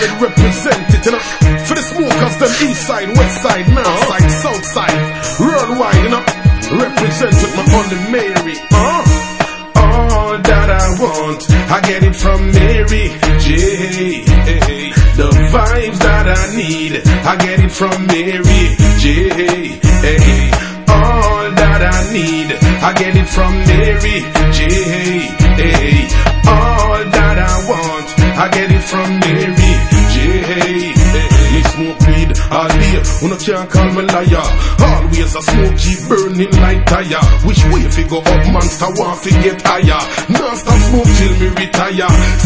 solid represented, you know. For the smokers, them east side, west side, north side, south side, worldwide, you know. Represent with my on the Mary, all that I want, I get it from Mary J. The vibes that I need, I get it from Mary J. All that I need, I get it from Mary J. All that I want, I get it from Mary J. Me smoke weed all day, no can't call me liar. Always a smoke keep burning like tire. Which way if you go up, monster want to get higher. Non-stop smoke till me retire.